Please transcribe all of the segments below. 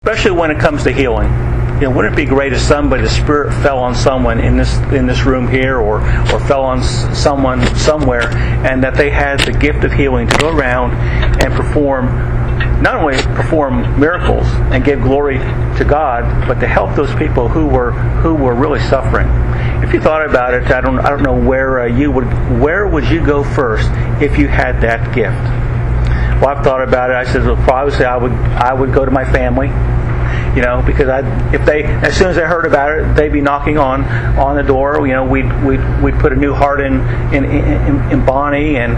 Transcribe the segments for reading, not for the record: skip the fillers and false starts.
Especially when it comes to healing. Wouldn't it be great if the Spirit fell on someone in this room here, or fell on someone somewhere, and that they had the gift of healing to go around and not only perform miracles and give glory to God, but to help those people who were really suffering. If you thought about it, I don't know where would you go first if you had that gift? Well, I've thought about it. I said, well, obviously I would go to my family. Because as soon as they heard about it, they'd be knocking on the door. We'd put a new heart in Bonnie, and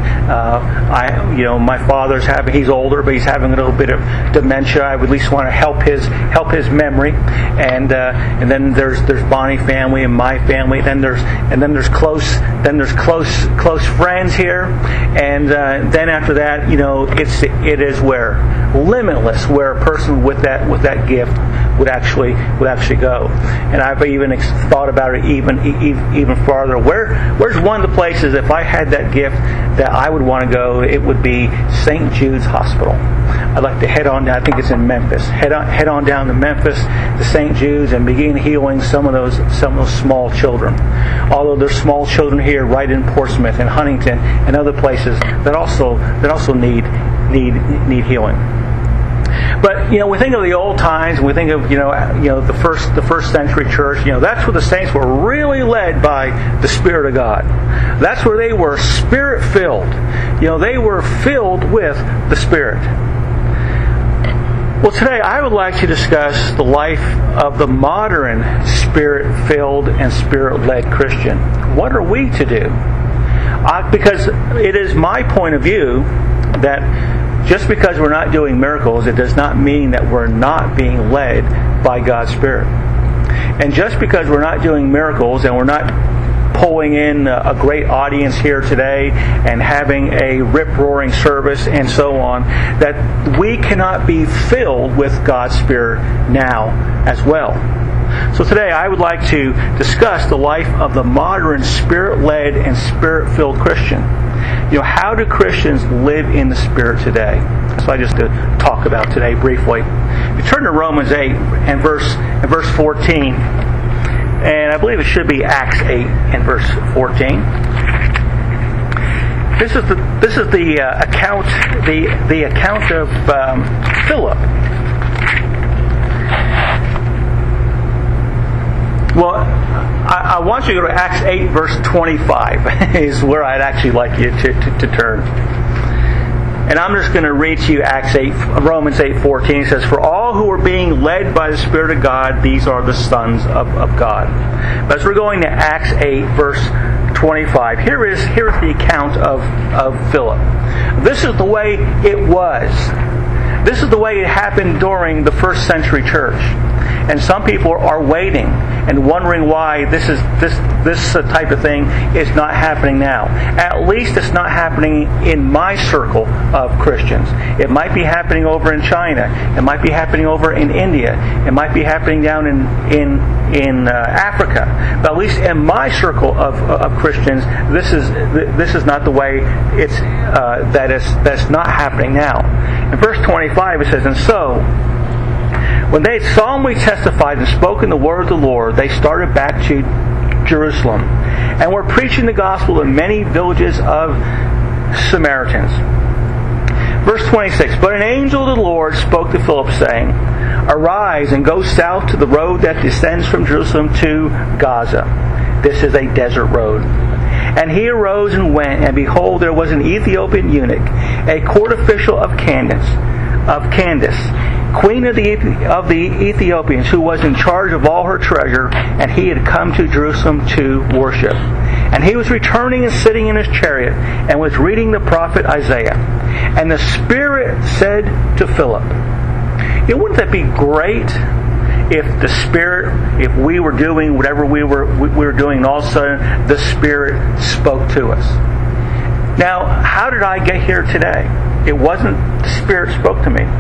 my father's he's older, but he's having a little bit of dementia. I would at least want to help his memory, and then there's Bonnie family and my family. Then there's close friends here, and then after that, it is limitless where a person with that gift would actually go. And I've even thought about it even farther. Where's one of the places, if I had that gift, that I would want to go? It would be St. Jude's Hospital. I'd like to head on down. I think it's in Memphis. Head on down to Memphis to St. Jude's and begin healing some of those small children. Although there's small children here, right in Portsmouth and Huntington and other places that also need healing. But we think of the old times, and we think of the first century church. That's where the saints were really led by the Spirit of God. That's where they were Spirit filled. They were filled with the Spirit. Well, today I would like to discuss the life of the modern Spirit filled and Spirit led Christian. What are we to do? Because it is my point of view that just because we're not doing miracles, it does not mean that we're not being led by God's Spirit. And just because we're not doing miracles and we're not pulling in a great audience here today and having a rip-roaring service and so on, that we cannot be filled with God's Spirit now as well. So today I would like to discuss the life of the modern Spirit-led and Spirit-filled Christian. How do Christians live in the Spirit today? So I just to talk about today briefly. You turn to Romans 8 and verse 14, and I believe it should be Acts 8 and verse 14. This is the account of Philip. Well, I want you to go to Acts 8, verse 25, is where I'd actually like you to turn. And I'm just going to read to you Romans 8:14. It says, "For all who are being led by the Spirit of God, these are the sons of God." But as we're going to Acts 8, verse 25, here is the account of Philip. This is the way it was. This is the way it happened during the first century church. And some people are waiting and wondering why this type of thing is not happening now. At least it's not happening in my circle of Christians. It might be happening over in China. It might be happening over in India. It might be happening down in Africa. But at least in my circle of Christians, this is not the way that's not happening now. In verse 25 it says, "And so, when they had solemnly testified and spoken the word of the Lord, they started back to Jerusalem and were preaching the gospel in many villages of Samaritans." Verse 26, "But an angel of the Lord spoke to Philip, saying, Arise and go south to the road that descends from Jerusalem to Gaza. This is a desert road. And he arose and went, and behold, there was an Ethiopian eunuch, a court official of Candace, queen of the Ethiopians, who was in charge of all her treasure, and he had come to Jerusalem to worship. And he was returning and sitting in his chariot, and was reading the prophet Isaiah. And the Spirit said to Philip," wouldn't that be great if the Spirit, if we were doing whatever we were doing, and all of a sudden the Spirit spoke to us? Now, how did I get here today? It wasn't the Spirit spoke to me.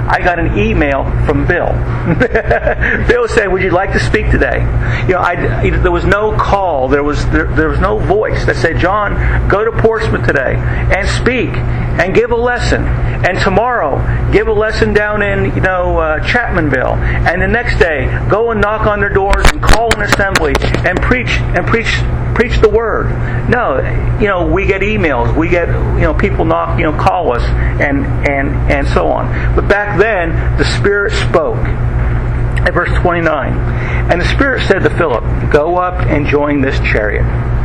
I got an email from Bill. Bill said, "Would you like to speak today?" There was no call. There was no voice that said, "John, go to Portsmouth today and speak and give a lesson. And tomorrow, give a lesson down in Chapmanville. And the next day, go and knock on their doors and call an assembly and preach the word." No, we get emails, we get people knock, call us, and so on. But back then, the Spirit spoke. At verse 29, and the Spirit said to Philip, "Go up and join this chariot."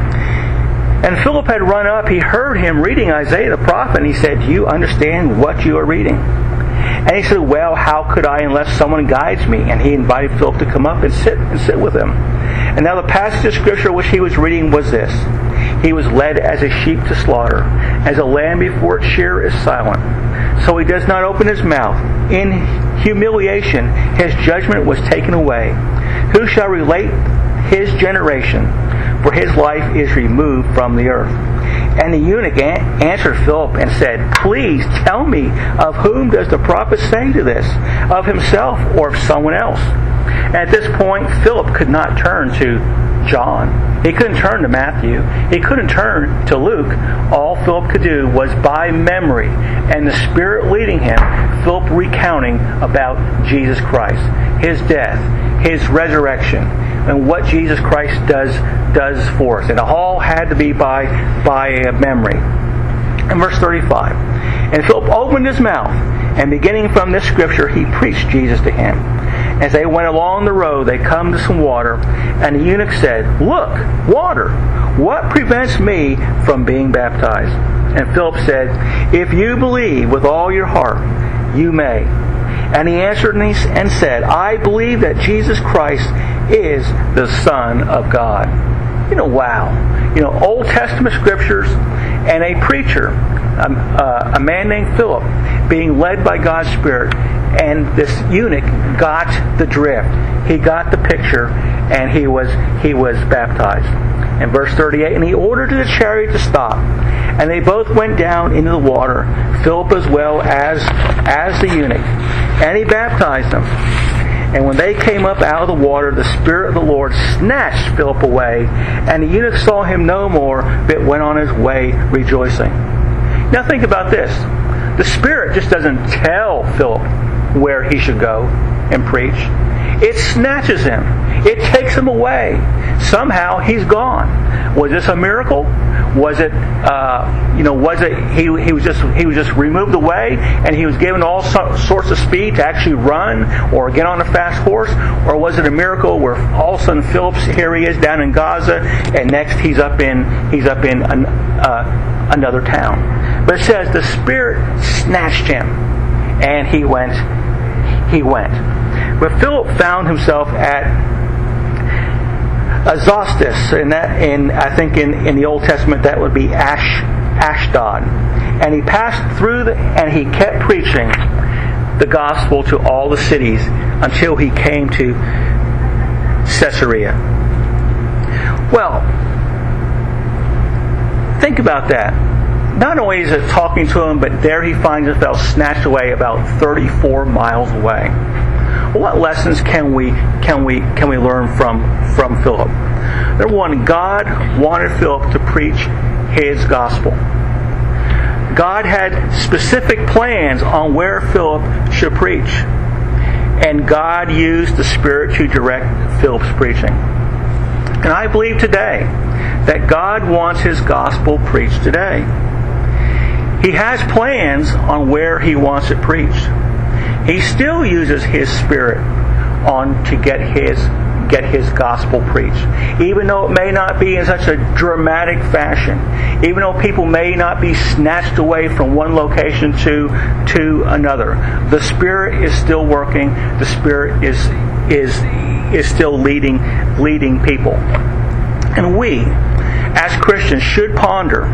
And Philip had run up. He heard him reading Isaiah the prophet, and he said, "Do you understand what you are reading?" And he said, "Well, how could I unless someone guides me?" And he invited Philip to come up and sit with him. And now the passage of Scripture which he was reading was this: "He was led as a sheep to slaughter, as a lamb before its shearer is silent. So he does not open his mouth. In humiliation his judgment was taken away. Who shall relate his generation? For his life is removed from the earth." And the eunuch answered Philip and said, "Please tell me, of whom does the prophet say to this? Of himself or of someone else?" And at this point, Philip could not turn to John. He couldn't turn to Matthew. He couldn't turn to Luke. All Philip could do was by memory and the Spirit leading him, Philip recounting about Jesus Christ, His death, His resurrection, and what Jesus Christ does for us. And it all had to be by memory. In verse 35, and Philip opened his mouth, and beginning from this scripture, he preached Jesus to him. As they went along the road, they come to some water, and the eunuch said, "Look, water! What prevents me from being baptized?" And Philip said, "If you believe with all your heart, you may." And he answered and said, "I believe that Jesus Christ is the Son of God." Wow. Old Testament scriptures and a preacher, a man named Philip, being led by God's Spirit, and this eunuch got the drift. He got the picture, and he was baptized. In verse 38, and he ordered the chariot to stop, and they both went down into the water, Philip as well as the eunuch, and he baptized them. And when they came up out of the water, the Spirit of the Lord snatched Philip away, and the eunuch saw him no more, but went on his way rejoicing. Now think about this. The Spirit just doesn't tell Philip where he should go and preach. It snatches him. It takes him away. Somehow he's gone. Was this a miracle? Was it he was just removed away and he was given all sorts of speed to actually run or get on a fast horse? Or was it a miracle where all of a sudden Philip's, here he is down in Gaza, and next he's up in another town? But it says the Spirit snatched him, and he went. But Philip found himself at Azotus, I think in the Old Testament that would be Ashdod, and he passed through and he kept preaching the gospel to all the cities until he came to Caesarea. Well, think about that. Not only is it talking to him, but there he finds himself snatched away about 34 miles away. What lessons can we learn from Philip? Number one, God wanted Philip to preach His gospel. God had specific plans on where Philip should preach, and God used the Spirit to direct Philip's preaching. And I believe today that God wants His gospel preached today. He has plans on where He wants it preached. He still uses His Spirit to get His gospel preached. Even though it may not be in such a dramatic fashion. Even though people may not be snatched away from one location to another. The Spirit is still working. The Spirit is still leading people. And we, as Christians, should ponder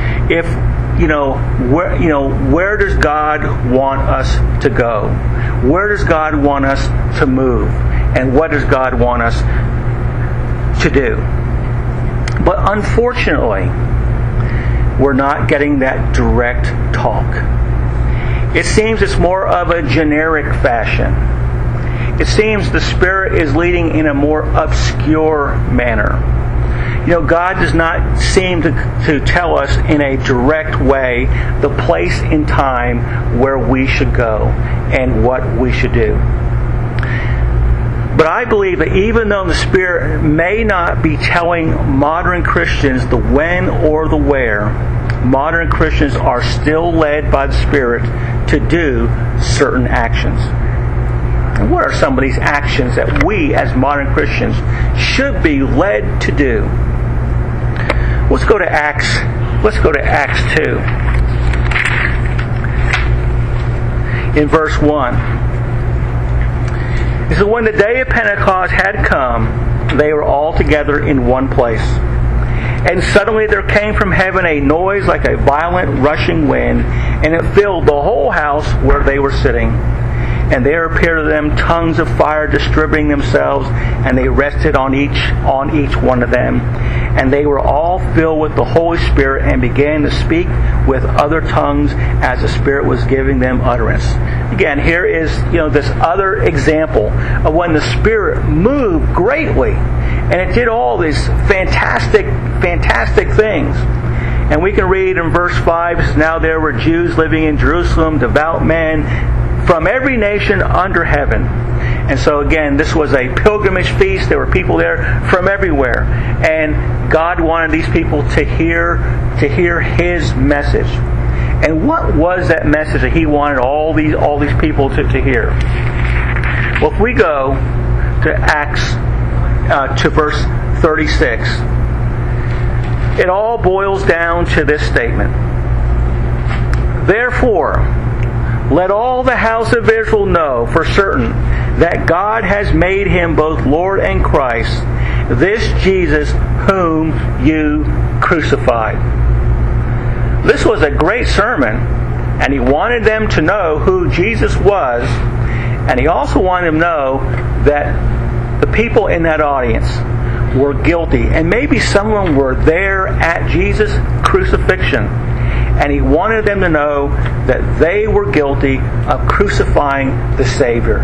where does God want us to go? Where does God want us to move? And what does God want us to do? But unfortunately, we're not getting that direct talk. It seems it's more of a generic fashion. It seems the Spirit is leading in a more obscure manner. God does not seem to tell us in a direct way the place and time where we should go and what we should do. But I believe that even though the Spirit may not be telling modern Christians the when or the where, modern Christians are still led by the Spirit to do certain actions. And what are some of these actions that we as modern Christians should be led to do? Let's go to Acts 2. In verse 1. It says, when the day of Pentecost had come, they were all together in one place. And suddenly there came from heaven a noise like a violent rushing wind, and it filled the whole house where they were sitting. And there appeared to them tongues of fire distributing themselves, and they rested on each one of them. And they were all filled with the Holy Spirit and began to speak with other tongues as the Spirit was giving them utterance. Again, here is this other example of when the Spirit moved greatly, and it did all these fantastic things. And we can read in verse 5, it says, now there were Jews living in Jerusalem, devout men from every nation under heaven. And so again, this was a pilgrimage feast. There were people there from everywhere. And God wanted these people to hear His message. And what was that message that He wanted all these people to hear? Well, if we go to Acts, to verse 36, it all boils down to this statement. Therefore, let all the house of Israel know for certain that God has made Him both Lord and Christ, this Jesus whom you crucified. This was a great sermon, and He wanted them to know who Jesus was, and He also wanted them to know that the people in that audience were guilty, and maybe some of them were there at Jesus' crucifixion. And He wanted them to know that they were guilty of crucifying the Savior.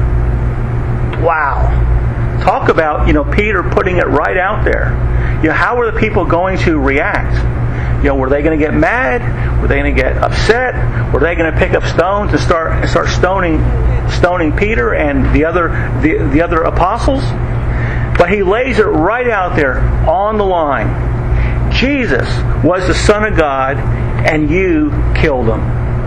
Wow. Talk about, Peter putting it right out there. How were the people going to react? Were they going to get mad? Were they going to get upset? Were they going to pick up stones and start stoning Peter and the other apostles? But He lays it right out there on the line. Jesus was the Son of God, and you killed Him.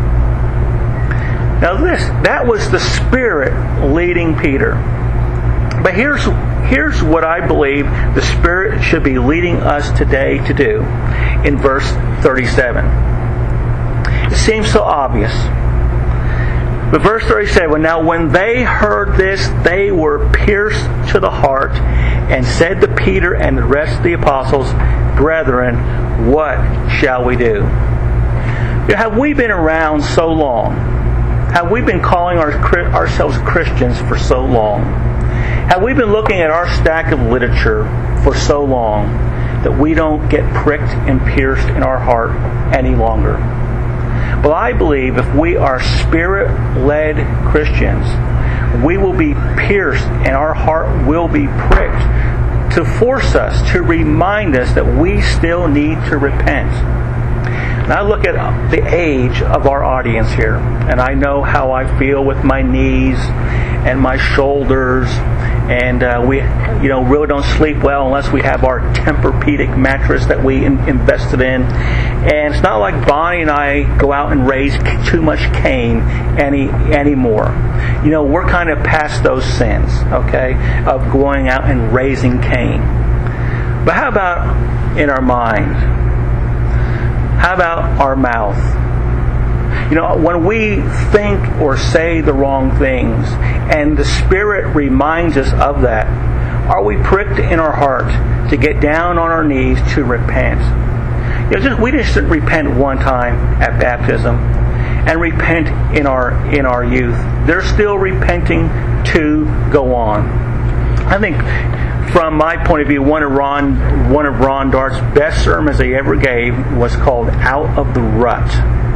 Now that was the Spirit leading Peter. But here's what I believe the Spirit should be leading us today to do in verse 37. It seems so obvious. But verse 37, now when they heard this, they were pierced to the heart and said to Peter and the rest of the apostles, brethren, what shall we do? Have we been around so long? Have we been calling ourselves Christians for so long? Have we been looking at our stack of literature for so long that we don't get pricked and pierced in our heart any longer? Well, I believe if we are Spirit-led Christians, we will be pierced and our heart will be pricked to force us, to remind us that we still need to repent. Now I look at the age of our audience here, and I know how I feel with my knees and my shoulders, and we really don't sleep well unless we have our Tempur-Pedic mattress that we invested in. And it's not like Bonnie and I go out and raise too much cane anymore. We're kind of past those sins, okay, of going out and raising cane. But how about in our mind? How about our mouth? When we think or say the wrong things, and the Spirit reminds us of that, are we pricked in our heart to get down on our knees to repent? We just didn't repent one time at baptism and repent in our youth. They're still repenting to go on. I think, from my point of view, one of Ron Dart's best sermons he ever gave was called "Out of the Rut."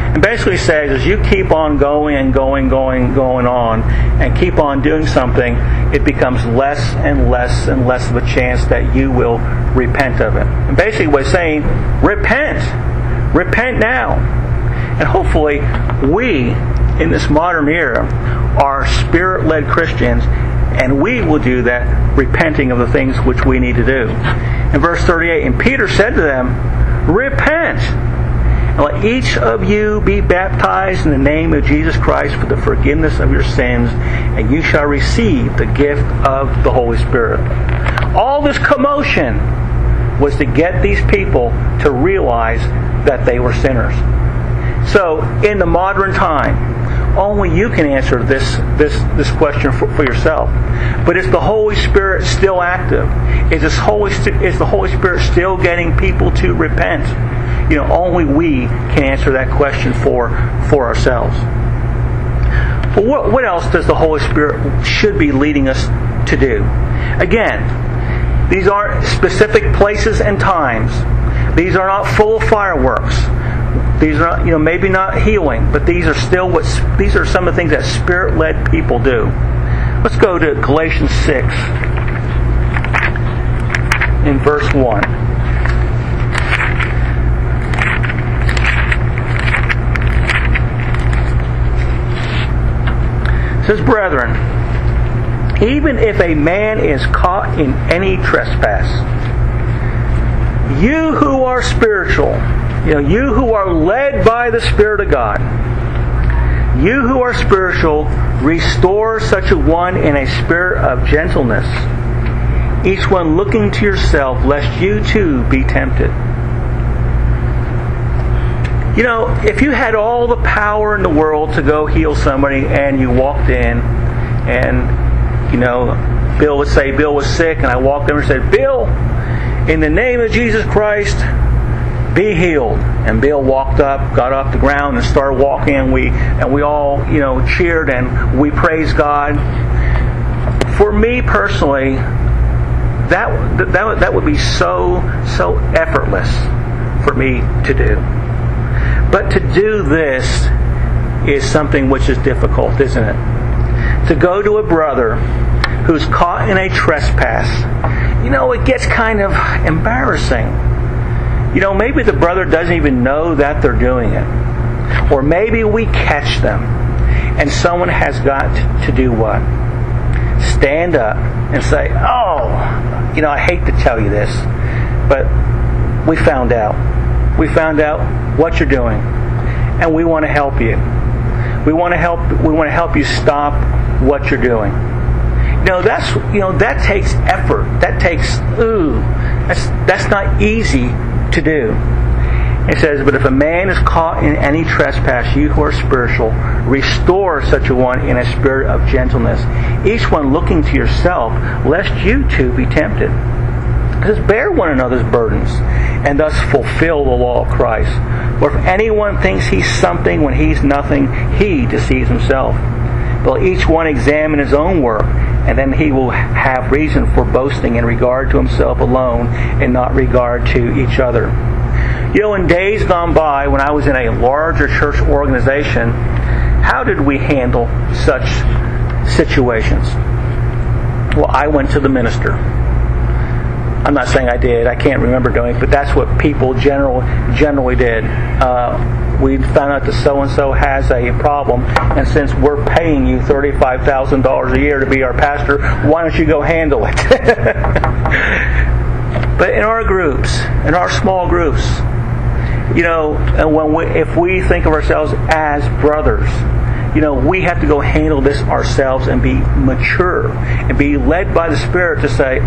And basically says, as you keep on going on, and keep on doing something, it becomes less and less and less of a chance that you will repent of it. And basically what it's saying, repent. Repent now. And hopefully we, in this modern era, are Spirit-led Christians, and we will do that, repenting of the things which we need to do. In verse 38, and Peter said to them, repent, and let each of you be baptized in the name of Jesus Christ for the forgiveness of your sins, and you shall receive the gift of the Holy Spirit. All this commotion was to get these people to realize that they were sinners. So, in the modern time, only you can answer this question for yourself. But is the Holy Spirit still active? Is the Holy Spirit still getting people to repent? Only we can answer that question for ourselves. But what else does the Holy Spirit should be leading us to do? Again, these aren't specific places and times. These are not full of fireworks. These are not, maybe not healing, but these are some of the things that Spirit-led people do. Let's go to Galatians 6 in verse 1. It says, brethren, even if a man is caught in any trespass, you who are spiritual, you who are led by the Spirit of God, you who are spiritual, restore such a one in a spirit of gentleness, each one looking to yourself, lest you too be tempted. If you had all the power in the world to go heal somebody, and you walked in, and, Bill would say Bill was sick, and I walked in and said, Bill, in the name of Jesus Christ, be healed. And Bill walked up, got off the ground, and started walking, and we all, cheered and we praised God. For me personally, that would be so effortless for me to do. But to do this is something which is difficult, isn't it? To go to a brother who's caught in a trespass, it gets kind of embarrassing. Maybe the brother doesn't even know that they're doing it. Or maybe we catch them, and someone has got to do what? Stand up and say, I hate to tell you this, but we found out. We found out what you're doing, and we want to help you. We want to help you stop what you're doing. That takes effort. That takes that's not easy to do. It says, but if a man is caught in any trespass, you who are spiritual, restore such a one in a spirit of gentleness, each one looking to yourself, lest you too be tempted. It says, bear one another's burdens, and thus fulfill the law of Christ. For if anyone thinks he's something when he's nothing, he deceives himself. But let each one examine his own work, and then he will have reason for boasting in regard to himself alone, and not regard to each other. In days gone by, when I was in a larger church organization, how did we handle such situations? Well, I went to the minister. I'm not saying I did. I can't remember doing it, but that's what people generally did. We found out that so-and-so has a problem, and since we're paying you $35,000 a year to be our pastor, why don't you go handle it? But in our groups, in our small groups, if we think of ourselves as brothers, we have to go handle this ourselves and be mature and be led by the Spirit to say,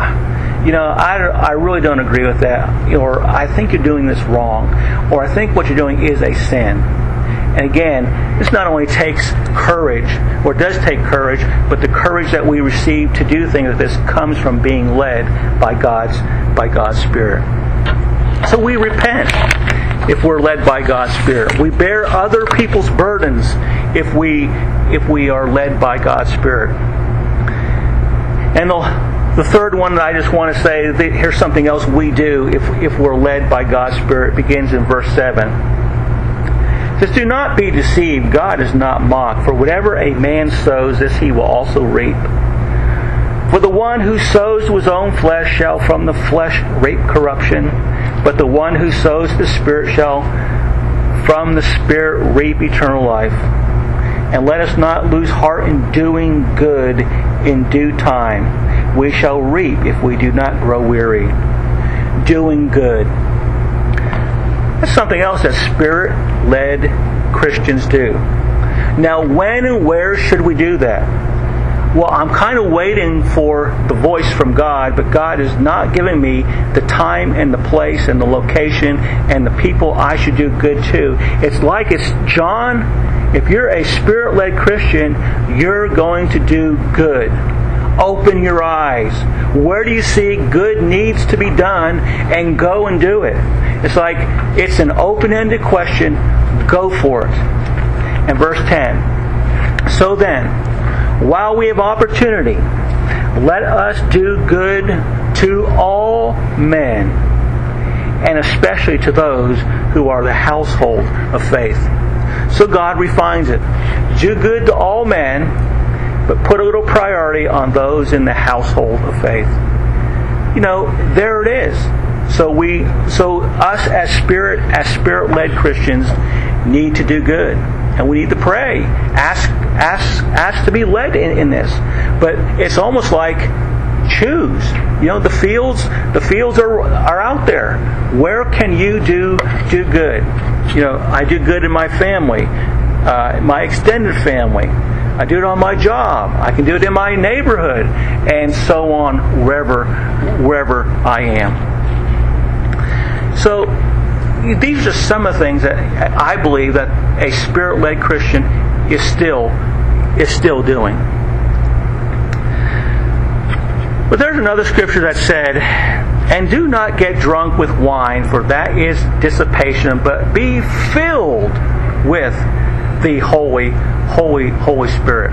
I really don't agree with that, or I think you're doing this wrong, or I think what you're doing is a sin. And again, this not only takes courage, or does take courage, but the courage that we receive to do things like this comes from being led by God's Spirit. So we repent if we're led by God's Spirit. We bear other people's burdens if we are led by God's Spirit. And the third one that I just want to say, here's something else we do if we're led by God's Spirit. It begins in verse 7. It says, do not be deceived. God is not mocked. For whatever a man sows, this he will also reap. For the one who sows to his own flesh shall from the flesh reap corruption, but the one who sows to the Spirit shall from the Spirit reap eternal life. And let us not lose heart in doing good in due time. We shall reap if we do not grow weary. Doing good. That's something else that Spirit-led Christians do. Now, when and where should we do that? Well, I'm kind of waiting for the voice from God, but God is not giving me the time and the place and the location and the people I should do good to. It's like it's, John, if you're a Spirit-led Christian, you're going to do good. Open your eyes. Where do you see good needs to be done, and go and do it. It's like it's an open-ended question. Go for it. And verse 10. So then, while we have opportunity, let us do good to all men, and especially to those who are the household of faith. So God refines it. Do good to all men, but put a little priority on those in the household of faith. You know, there it is. So us as Spirit-led Christians need to do good. And we need to pray. Ask to be led in this. But it's almost like choose. You know, the fields are out there. Where can you do good? You know, I do good in my family, my extended family. I do it on my job. I can do it in my neighborhood, and so on, wherever I am. So these are some of the things that I believe that a Spirit-led Christian is still doing. But there's another scripture that said, "And do not get drunk with wine, for that is dissipation, but be filled with the Holy Spirit."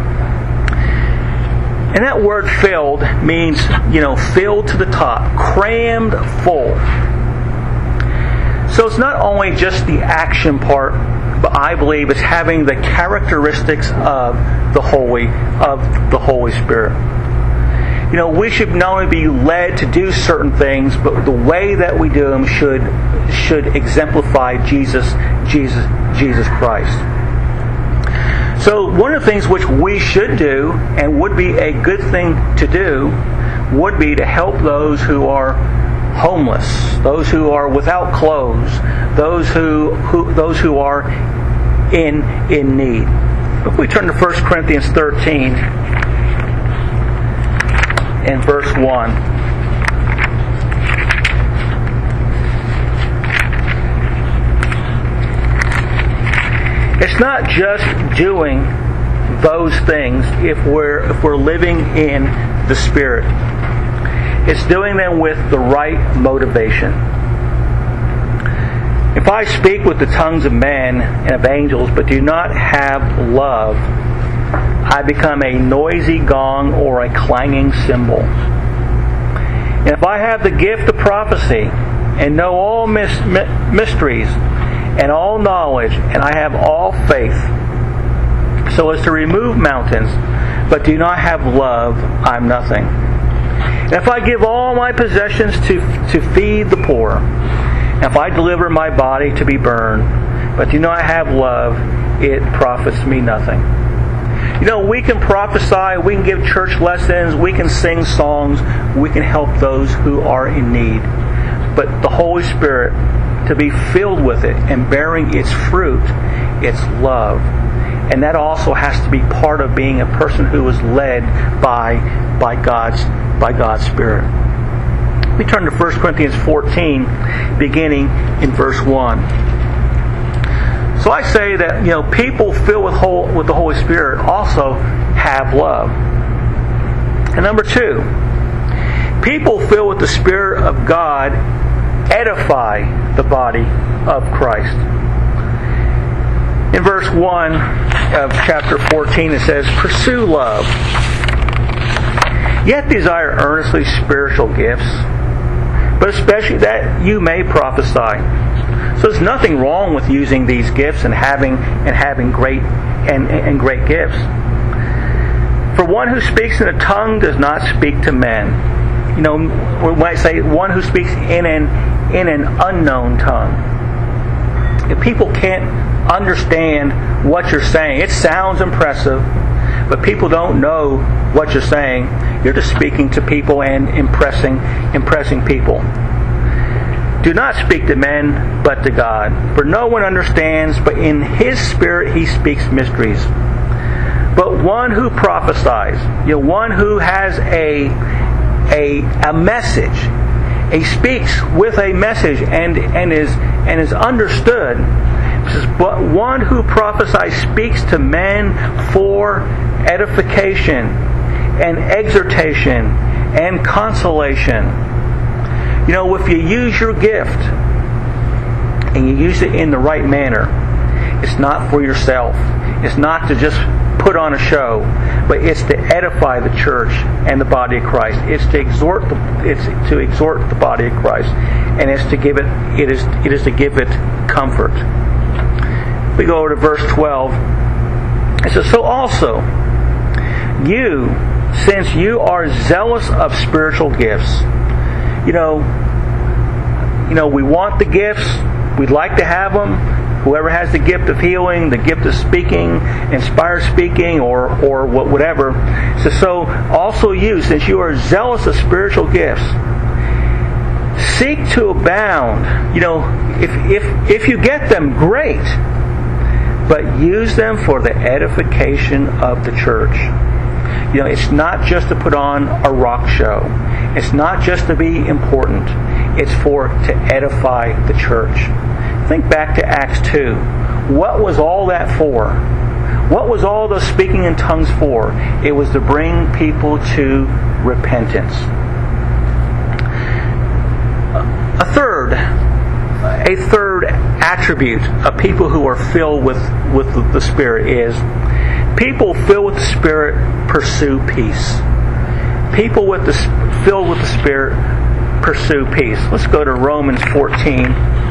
And that word "filled" means, filled to the top, crammed full. So it's not only just the action part, but I believe it's having the characteristics of the Holy Spirit. We should not only be led to do certain things, but the way that we do them should exemplify Jesus Christ. So one of the things which we should do, and would be a good thing to do, would be to help those who are homeless, those who are without clothes, those who are in need. If we turn to 1 Corinthians 13 and verse 1. It's not just doing those things if we're living in the Spirit. It's doing them with the right motivation. If I speak with the tongues of men and of angels, but do not have love, I become a noisy gong or a clanging cymbal. And if I have the gift of prophecy and know all mysteries and all knowledge, and I have all faith, so as to remove mountains, but do not have love, I'm nothing. And if I give all my possessions to feed the poor, and if I deliver my body to be burned, but do not have love, it profits me nothing. We can prophesy, we can give church lessons, we can sing songs, we can help those who are in need. But the Holy Spirit, to be filled with it and bearing its fruit, it's love. And that also has to be part of being a person who is led by God's Spirit. We turn to 1 Corinthians 14, beginning in verse 1. So I say that people filled with the Holy Spirit also have love. And number 2, people filled with the Spirit of God edify the body of Christ. In verse 1 of chapter 14 it says, "Pursue love, yet desire earnestly spiritual gifts, but especially that you may prophesy. So there's nothing wrong with using these gifts and having great gifts. For one who speaks in a tongue does not speak to men. We might say one who speaks in an unknown tongue. If people can't understand what you're saying, it sounds impressive, but people don't know what you're saying. You're just speaking to people and impressing people. Do not speak to men, but to God. For no one understands, but in His Spirit He speaks mysteries. But one who prophesies, one who has a message, he speaks with a message and is understood. It says, but one who prophesies speaks to men for edification and exhortation and consolation. If you use your gift and you use it in the right manner, it's not for yourself. It's not to just put on a show, but it's to edify the church and the body of Christ. It's to exhort the body of Christ, and it's to give it to give it comfort. We go over to verse 12. It says, so also you, since you are zealous of spiritual gifts. We want the gifts. We'd like to have them. Whoever has the gift of healing, the gift of speaking, inspired speaking, or whatever. So also you, since you are zealous of spiritual gifts, seek to abound. If you get them, great. But use them for the edification of the church. It's not just to put on a rock show. It's not just to be important. It's to edify the church. Think back to Acts 2. What was all that for? What was all the speaking in tongues for? It was to bring people to repentance. A third attribute of people who are filled with the Spirit is people filled with the Spirit pursue peace. People filled with the Spirit pursue peace. Let's go to Romans 14.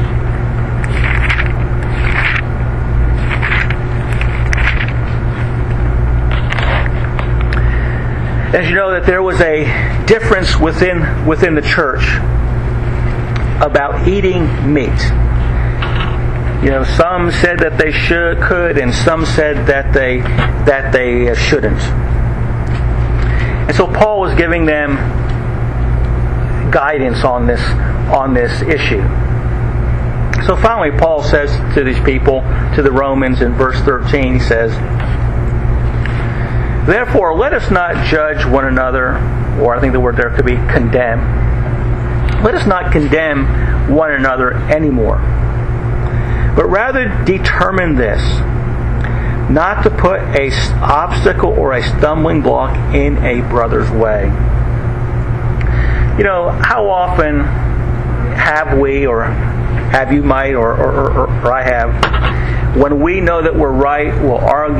As you know, that there was a difference within the church about eating meat. Some said that they could, and some said that they shouldn't. And so Paul was giving them guidance on this issue. So finally, Paul says to these people, to the Romans, in verse 13, he says, therefore, let us not judge one another, or I think the word there could be condemn. Let us not condemn one another anymore, but rather determine this, not to put an obstacle or a stumbling block in a brother's way. How often have we, or have you might, or I have, when we know that we're right, we'll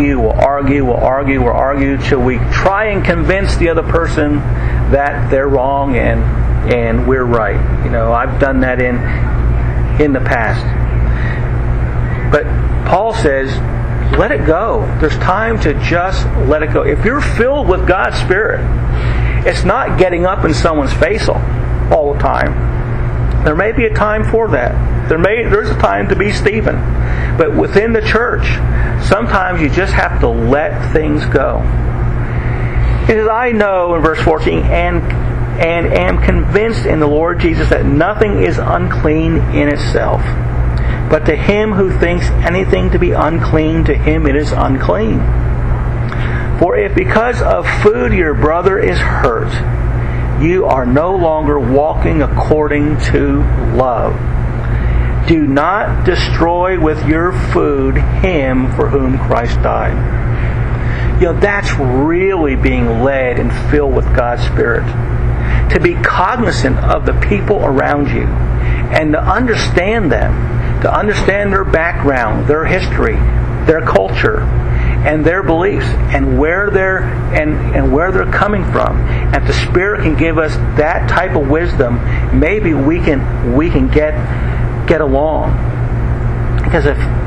argue till we try and convince the other person that they're wrong and we're right. I've done that in the past. But Paul says, let it go. There's time to just let it go. If you're filled with God's Spirit, it's not getting up in someone's face all the time. There may be a time for that. There's a time to be Stephen. But within the church, sometimes you just have to let things go. It says, I know, in verse 14, and am convinced in the Lord Jesus that nothing is unclean in itself. But to him who thinks anything to be unclean, to him it is unclean. For if because of food your brother is hurt, you are no longer walking according to love. Do not destroy with your food him for whom Christ died. That's really being led and filled with God's Spirit. To be cognizant of the people around you and to understand them, to understand their background, their history, their culture, and their beliefs, and where they're coming from. And if the Spirit can give us that type of wisdom, maybe we can get along. because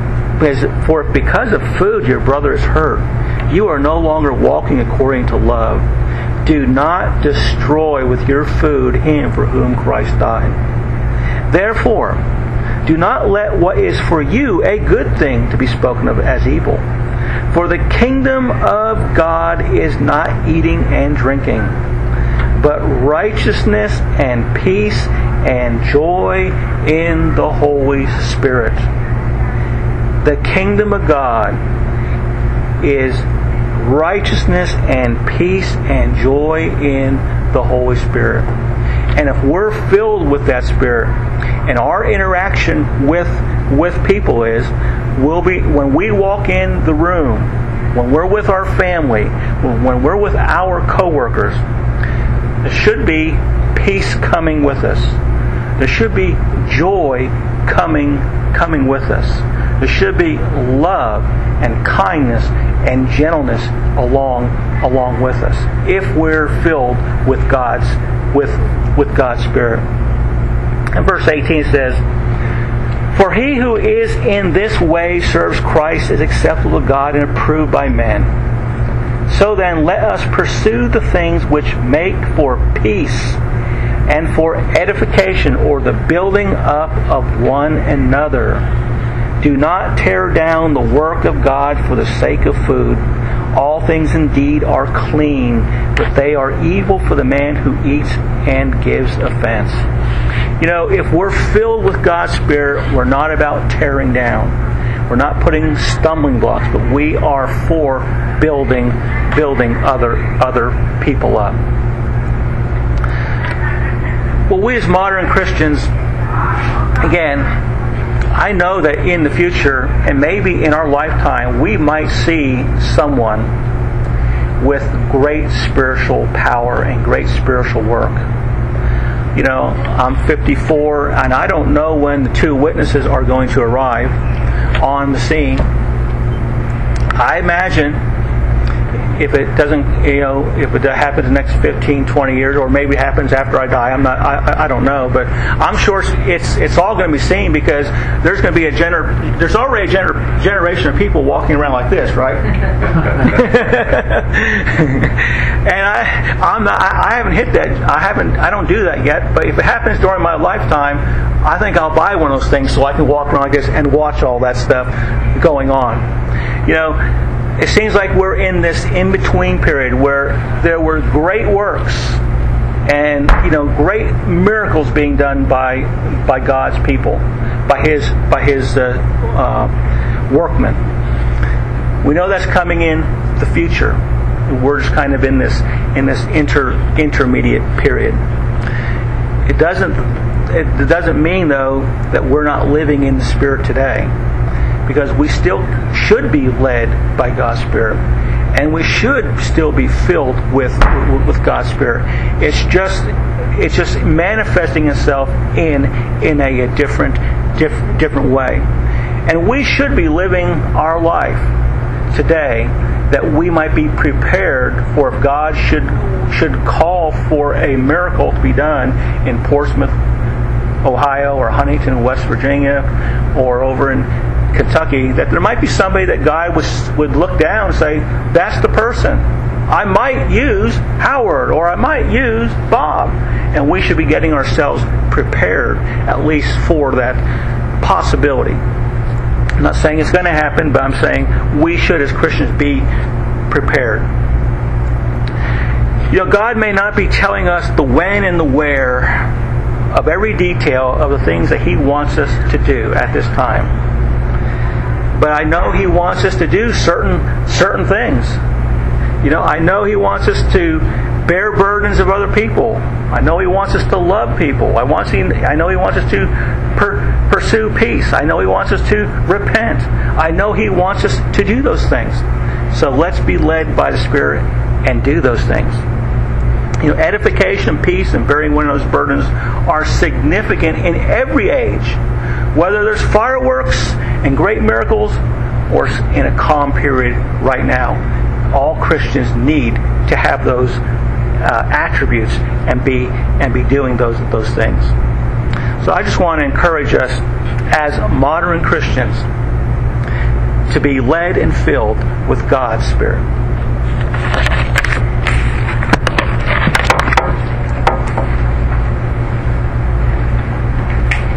of food your brother is hurt, you are no longer walking according to love. Do not destroy with your food him for whom Christ died. Therefore, do not let what is for you a good thing to be spoken of as evil. For the kingdom of God is not eating and drinking, but righteousness and peace and joy in the Holy Spirit. The kingdom of God is righteousness and peace and joy in the Holy Spirit. And if we're filled with that Spirit, and our interaction with people when we walk in the room, when we're with our family, when we're with our coworkers, there should be peace coming with us. There should be joy coming with us. There should be love and kindness and gentleness along with us, if we're filled with God's Spirit. And verse 18 says, "For he who is in this way serves Christ is acceptable to God and approved by men. So then let us pursue the things which make for peace and for edification, or the building up of one another. Do not tear down the work of God for the sake of food. All things indeed are clean, but they are evil for the man who eats and gives offense." If we're filled with God's Spirit, we're not about tearing down. We're not putting stumbling blocks, but we are for building other people up. Well, we as modern Christians, again, I know that in the future, and maybe in our lifetime, we might see someone with great spiritual power and great spiritual work. I'm 54, and I don't know when the two witnesses are going to arrive on the scene. I imagine if it doesn't, if it happens in the next 15, 20 years, or maybe it happens after I die, I don't know, but I'm sure it's all going to be seen, because there's going to be there's already a generation of people walking around like this, right? And I haven't hit that. I don't do that yet. But if it happens during my lifetime, I think I'll buy one of those things so I can walk around like this and watch all that stuff going on. It seems like we're in this in-between period where there were great works and great miracles being done by God's people, by His workmen. We know that's coming in the future. We're just kind of in this intermediate period. It doesn't mean though that we're not living in the Spirit today, because we still should be led by God's Spirit, and we should still be filled with God's Spirit. It's just manifesting itself in a different way, and we should be living our life today that we might be prepared for if God should call for a miracle to be done in Portsmouth, Ohio, or Huntington, West Virginia, or over in Kentucky, that there might be somebody that God would look down and say, that's the person. I might use Howard, or I might use Bob. And we should be getting ourselves prepared, at least for that possibility. I'm not saying it's going to happen, but I'm saying we should, as Christians, be prepared. God may not be telling us the when and the where of every detail of the things that He wants us to do at this time. But I know He wants us to do certain things. I know He wants us to bear burdens of other people. I know He wants us to love people. I know He wants us to pursue peace. I know He wants us to repent. I know He wants us to do those things. So let's be led by the Spirit and do those things. Edification, peace, and bearing one of those burdens are significant in every age. Whether there's fireworks and great miracles, or in a calm period right now, all Christians need to have those attributes and be doing those things. So I just want to encourage us as modern Christians to be led and filled with God's Spirit.